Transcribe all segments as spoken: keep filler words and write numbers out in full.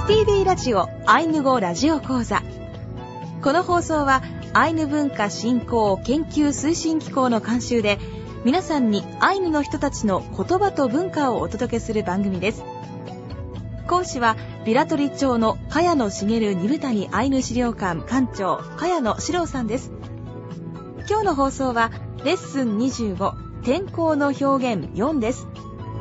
スティービー ラジオアイヌ語ラジオ講座。この放送はアイヌ文化振興研究推進機構の監修で、皆さんにアイヌの人たちの言葉と文化をお届けする番組です。講師はビラトリ町の茅野茂二部谷アイヌ資料館館長茅野史郎さんです。今日の放送はレッスンにじゅうご、天候の表現よんです。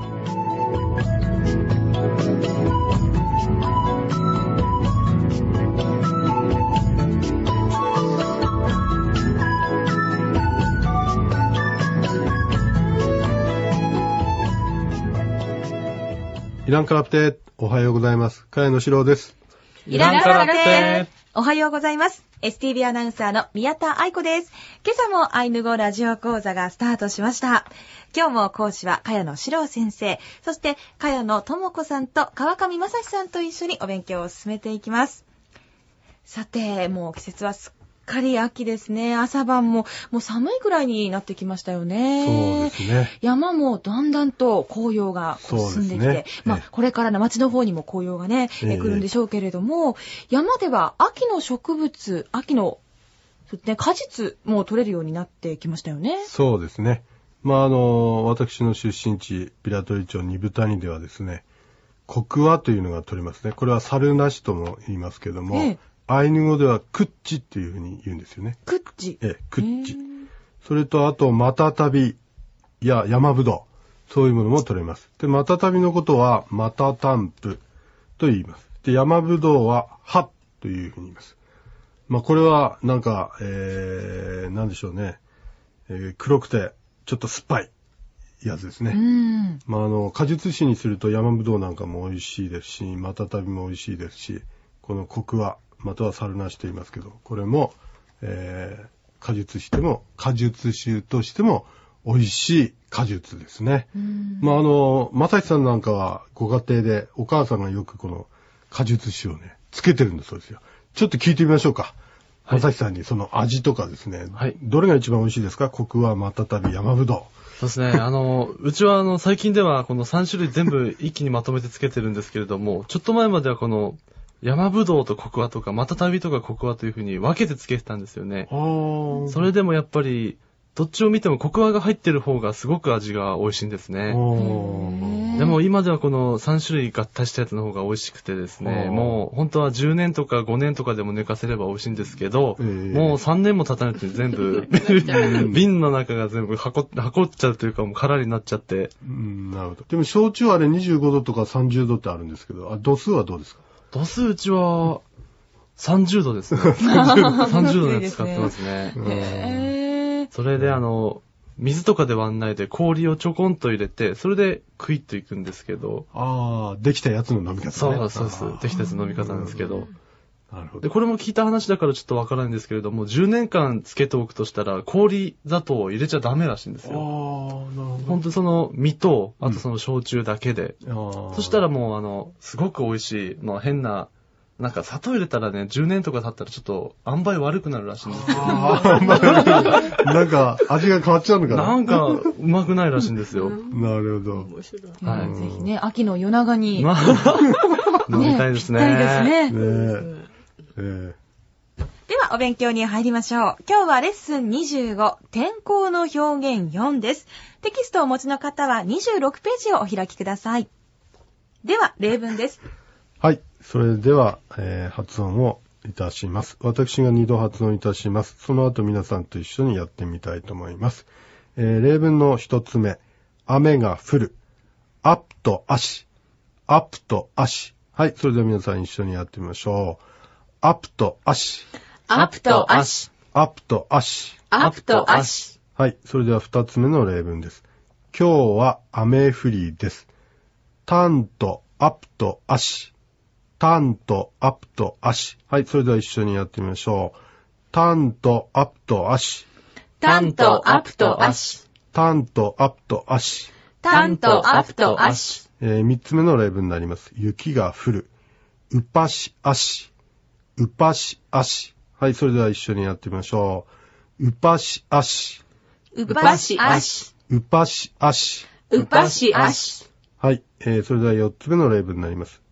イランカラプテ、おはようございます。茅野史郎です。 イランカラプテ、おはようございます。エスティービー アナウンサーの宮田愛子です。今朝もアイヌ語ラジオ講座がスタートしました。今日も講師は茅野史郎先生、そして茅野智子さんと川上正史さんと一緒にお勉強を進めていきます。さて、もう季節はすっかり秋ですね。朝晩ももう寒いくらいになってきましたよね。 そうですね。 山もだんだんと紅葉が進んできて、ね、まあ、これからの町の方にも紅葉がね、えー、来るんでしょうけれども、山では秋の植物、秋の、ね、果実も取れるようになってきましたよね。 そうですね。まあ、あの、私の出身地、ビラトリ町二部谷ではですね、コクワというのが取れますね。これは猿なしとも言いますけども、えーアイヌ語ではクッチっていうふうに言うんですよね。 クッチ。 ええ、クッチ。それとあとマタタビや山ぶどう、そういうものも取れます。で、マタタビのことはマタタンプと言います。で、山ぶどうはハというふうに言います。まあこれはなんか、えー、なんでしょうね、えー、黒くてちょっと酸っぱいやつですね。 うん。 まああの果実酒にすると山ぶどうなんかも美味しいですし、マタタビも美味しいですし、このコクワまたは猿なしと言いますけど、これも、えー、果実しても、果実酒としても美味しい果実ですね。まあ、あの、正史さんなんかはご家庭でお母さんがよくこの果実酒をね、つけてるんだそうですよ。ちょっと聞いてみましょうか。はい、正史さんにその味とかですね、はい、どれが一番美味しいですか？コクワ、マタタビ、山ぶどう。 そうですね。あの、うちはあの、最近ではこのさん種類全部一気にまとめてつけてるんですけれども、ちょっと前まではこの、山ぶどうとコクワとか、マタタビとかコクワという風に分けてつけてたんですよね。それでもやっぱり、どっちを見てもコクワが入ってる方がすごく味が美味しいんですね。でも今ではこのさん種類合体したやつの方が美味しくてですね、もう本当はじゅうねんとかごねんとかでも寝かせれば美味しいんですけど、もうさんねんも経たなくて全部、瓶の中が全部箱、箱っちゃうというかもう空になっちゃって。 うん、なるほど。でも焼酎あれにじゅうごどとかさんじゅうどってあるんですけど、あ、度数はどうですか？ 度数うちはさんじゅうどですね。さんじゅうどのやつ使ってますね。 へー。 それであの、水とかで割んないで氷をちょこんと入れて、それでクイッといくんですけど。 ああ、できたやつの飲み方ね。 そうそうそう。できたやつの飲み方なんですけど。 なるほど。 で、これも聞いた話だからちょっとわからないんですけれども、じゅうねんかんつけておくとしたら、氷砂糖を入れちゃダメらしいんですよ。 ああ、なるほど。 本当その実と、あとその焼酎だけで。うん、そしたらもうあの、すごく美味しい、まあ変な、なんか砂糖入れたらね、じゅうねんとか経ったらちょっと塩梅悪くなるらしいんですよ。 なんか味が変わっちゃうのかな。 なんかうまくないらしいんですよ。 なるほど。面白い。はい。ぜひね、秋の夜長に。 まあ、飲みたいですね。 飲みたいですね。 ねえー、 ではお勉強に入りましょう。今日はレッスンにじゅうご、天候の表現よんです。テキストをお持ちの方はにじゅうろくページをお開きください。では例文です。 はい。それでは、えー、発音をいたします。私がにど発音いたします。その後皆さんと一緒にやってみたいと思います。えー、例文の一つ目。雨が降る。アップと足。アップと足。はい。それでは皆さん一緒にやってみましょう。アップと足。 アップと足。 アップと足。 アップと足。 はい。それでは二つ目の例文です。今日は雨降りです。タンとアップと足。タンとアップと足。はい。それでは一緒にやってみましょう。タンとアップと足。 タンとアップと足。 タンとアップと足。 タンとアップと足。 えー、三つ目の例文になります。雪が降る。うぱし足。うぱし足。はい。それでは一緒にやってみましょう。うぱし足。 うぱし足。 うぱし足。 うぱし足。 はい。えー、それでは四つ目の例文になります。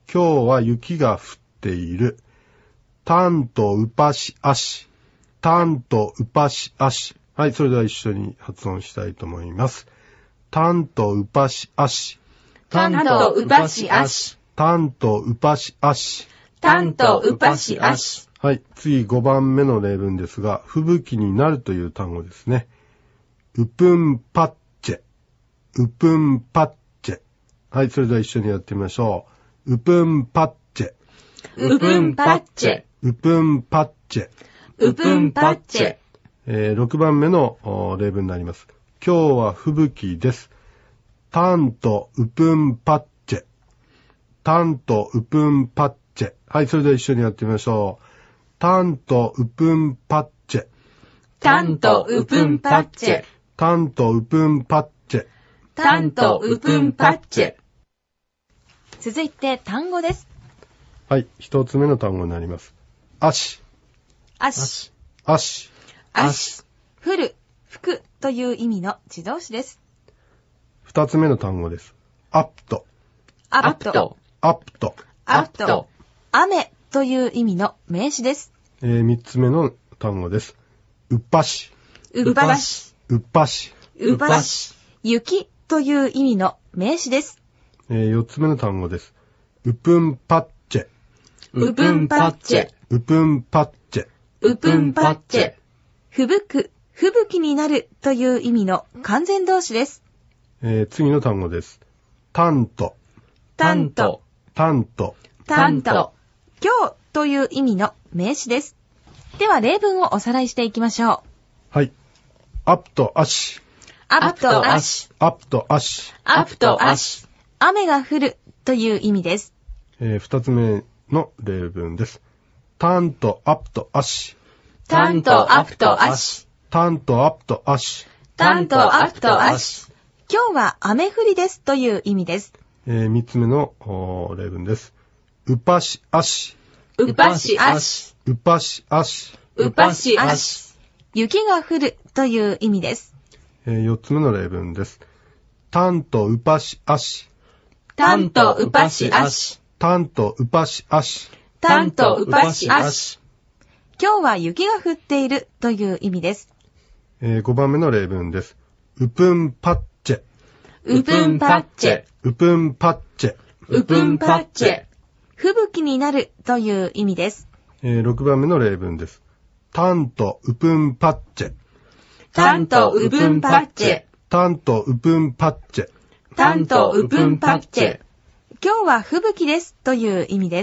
今日は雪が降っている。たんとうぱしあし。たんとうぱしあし。はい、それでは一緒に発音したいと思います。たんとうぱしあし。 たんとうぱしあし。 たんとうぱしあし。 たんとうぱしあし。 はい、次ごばんめの例文ですが、吹雪になるという単語ですね。うぷんぱっちぇ。うぷんぱっちぇ。はい、それでは一緒にやってみましょう。うぷんぱっちぇ。 うぷんぱっちぇ。 うぷんぱっちぇ。 うぷんぱっちぇ。 えー、ろくばんめの例文になります。今日は吹雪です。たんとうぷんぱっちぇ。たんとうぷんぱっちぇ。はい、それでは一緒にやってみましょう。たんとうぷんぱっちぇ。 たんとうぷんぱっちぇ。 たんとうぷんぱっちぇ。 たんとうぷんぱっちぇ。続いて単語です。 はい、一つ目の単語になります。あし。 あし。 あし。 あし。降る、吹くという意味の地動詞です。 二つ目の単語です。アップト。 アップト。 アップト。 アップト。雨という意味の名詞です。 えー、三つ目の単語です。うっぱし。 うっぱし。 うっぱし。 うっぱし。雪という意味の名詞です。 えー、四つ目の単語です。うぷんぱっちぇ。 うぷんぱっちぇ。 うぷんぱっちぇ。 うぷんぱっちぇ。吹雪く、吹雪になるという意味の完全動詞です。 えー、次の単語です。たんと。 たんと。 たんと。 たんと。今日という意味の名詞です。では例文をおさらいしていきましょう。 はい。アップとアシ。 アップとアシ。 アップとアシ。 アップとアシ。雨が降るという意味です。 えー、二つ目の例文です。タンとアップとアシ。 タンとアップとアシ。 タンとアップとアシ。 タンとアップとアシ。今日は雨降りですという意味です。 えー、三つ目の例文です。うぱしあし。 うぱしあし。 うぱしあし。 うぱしあし。雪が降るという意味です。 えー、四つ目の例文です。タンとうぱしあし。 タンとうぱしあし。 タンとうぱしあし。 タンとうぱしあし。今日は雪が降っているという意味です。 えー、ごばんめの例文です。うぷんぱっちぇ。 うぷんぱっちぇ。 うぷんぱっちぇ。 うぷんぱっちぇ。吹雪になるという意味です。 えー、ろくばんめの例文です。タンとうぷんぱっちぇ。 タンとうぷんぱっちぇ。 タンとうぷんぱっちぇ。 タンとうぷんぱっちぇ。今日は吹雪ですという意味です。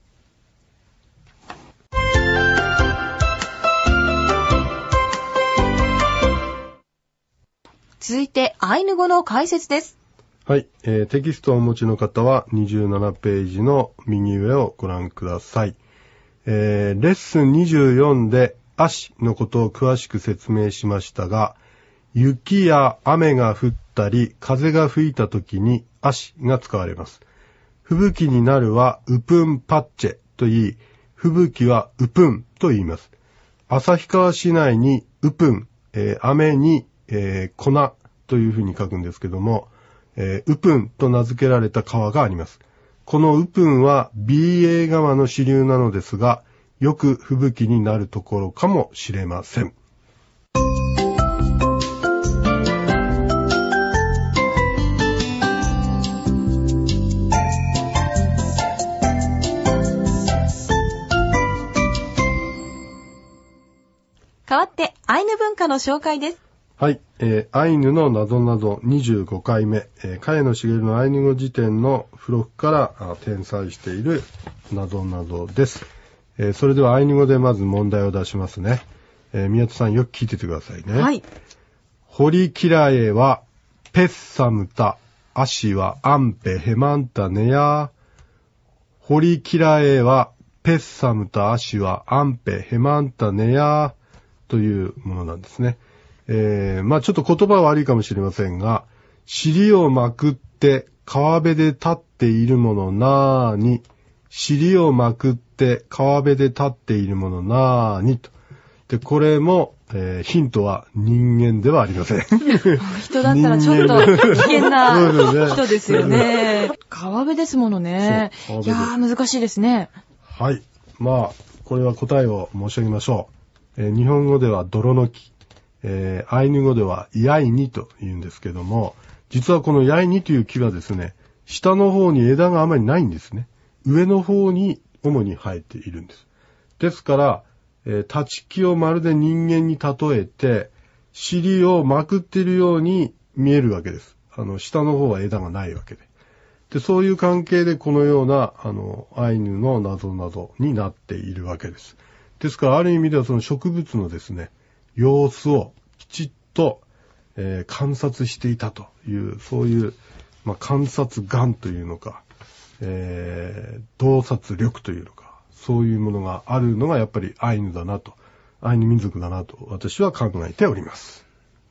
続いてアイヌ語の解説です。 はい、えー、テキストをお持ちの方はにじゅうななページの右上をご覧ください。えー、レッスンにじゅうよんで足のことを詳しく説明しましたが、雪や雨が降ったり風が吹いた時に足が使われます。吹雪になるはウプンパッチェと言い、吹雪はウプンと言います。旭川市内にウプン、えー、雨に、えー、粉というふうに書くんですけども、えー、ウプンと名付けられた川があります。このウプンは ビーエー 川の支流なのですが、よく吹雪になるところかもしれません。 代わってアイヌ文化の紹介です。 はい、えー、アイヌのなぞなぞにじゅうごかいめ、えー、茅野茂のアイヌ語辞典の付録から転載しているなぞなぞです。えー、それではアイヌ語でまず問題を出しますね。えー、宮田さんよく聞いててくださいね。 はい。 ホリキラエはペッサムタ、アシはアンペヘマンタネヤ。ホリキラエはペッサムタ、アシはアンペヘマンタネヤというものなんですね。えー、まあちょっと言葉は悪いかもしれませんが、尻をまくって川辺で立っているものなーに、尻をまくって川辺で立っているものなーにと。で、これも、 えーヒントは人間ではありません。 人だったらちょっと危険なそうですね人ですよね。川辺ですものね。 そういやー、難しいですね。 はい。まあ、これは答えを申し上げましょう。えー日本語では泥の木、えーアイヌ語ではイヤイニと言うんですけども、実はこのイヤイニという木はですね、下の方に枝があまりないんですね。上の方に主に生えているんです。ですから、えー立ち木をまるで人間に例えて、尻をまくっているように見えるわけです。あの、下の方は枝がないわけで。で、そういう関係でこのような、あの、アイヌの謎々になっているわけです。ですから、ある意味ではその植物のですね、様子をきちっと、えー観察していたという、そういう、まあ、観察眼というのか、えー洞察力というのか、そういうものがあるのがやっぱりアイヌだなと、アイヌ民族だなと私は考えております。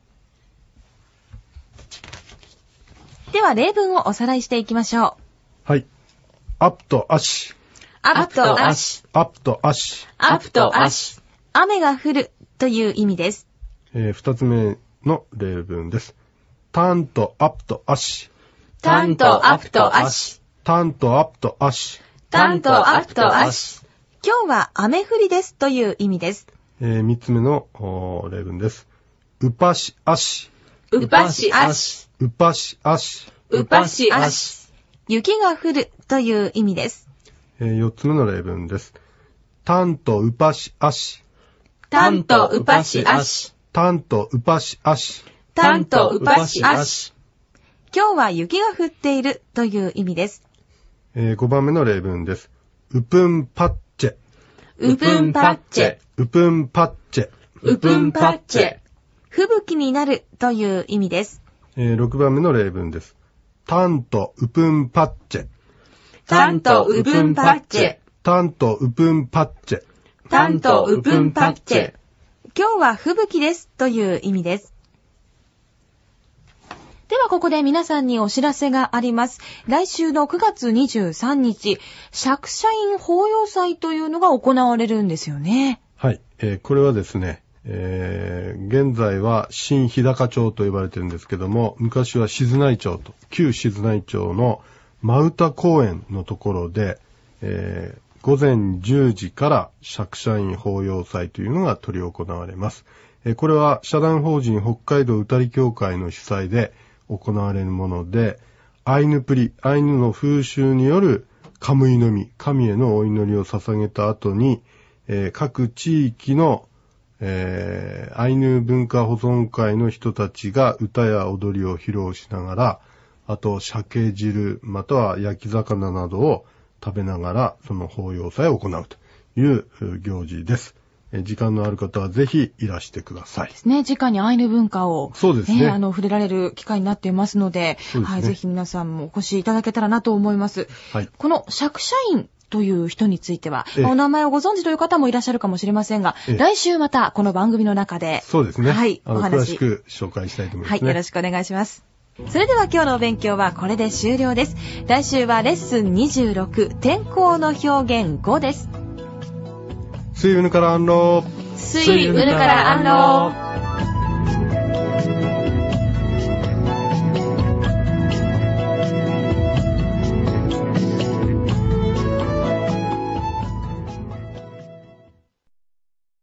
では例文をおさらいしていきましょう。 はい。アップとアシ、 アップとアシ、 アップとアシ、 アップとアシ。雨が降るという意味です。 えー二つ目の例文です。タンとアップとアシ、 タンとアップとアシ、 タンとアップとアシ、 タンとアップとアシ。今日は雨降りですという意味です。 えー三つ目のおー例文です。ウパシアシ、 ウパシアシ、 ウパシアシ、 ウパシアシ。雪が降るという意味です。 えー四つ目の例文です。タンとウパシアシ、 タンとウパシアシ、 タンとウパシアシ、 タンとウパシアシ。今日は雪が降っているという意味です。 えー五番目の例文です。ウプンパッチェ、 ウプンパッチェ、 ウプンパッチェ、 ウプンパッチェ。吹雪になるという意味です。 えー六番目の例文です。タンとウプンパッチェ、 タンとウプンパッチェ、 タンとウプンパッチェ。 タンとウプンパッチェ。今日は吹雪ですという意味です。ではここで皆さんにお知らせがあります。来週のくがつにじゅうさんにち、釈社院法要祭というのが行われるんですよね。 はい。えーこれはですね、えー現在は新日高町と呼ばれてるんですけども、昔は静内町と、旧静内町の真歌公園のところで、えー午前じゅうじから釈社院法要祭というのが執り行われます。えーこれは社団法人北海道歌り協会の主催で行われるもので、アイヌプリ、アイヌの風習によるカムイのみ、神へのお祈りを捧げた後に、えー各地域の、えーアイヌ文化保存会の人たちが歌や踊りを披露しながら、あと鮭汁または焼き魚などを食べながらその法要祭を行うという行事です。えー時間のある方はぜひいらしてください。 ですね。直にアイヌ文化を、 そうですねあの、触れられる機会になっていますので、 そうですねはい、ぜひ皆さんもお越しいただけたらなと思います。 はい。 この釈社院という人については、 ええまあお名前をご存知という方もいらっしゃるかもしれませんが、 ええ来週またこの番組の中で、 そうですね。 はい、 あのお話詳しく紹介したいと思いますはい、 ね。 よろしくお願いします。それでは今日のお勉強はこれで終了です。来週はレッスンにじゅうろく、天候の表現ごです。 スイウヌからアンロー。 スイウヌからアンロー。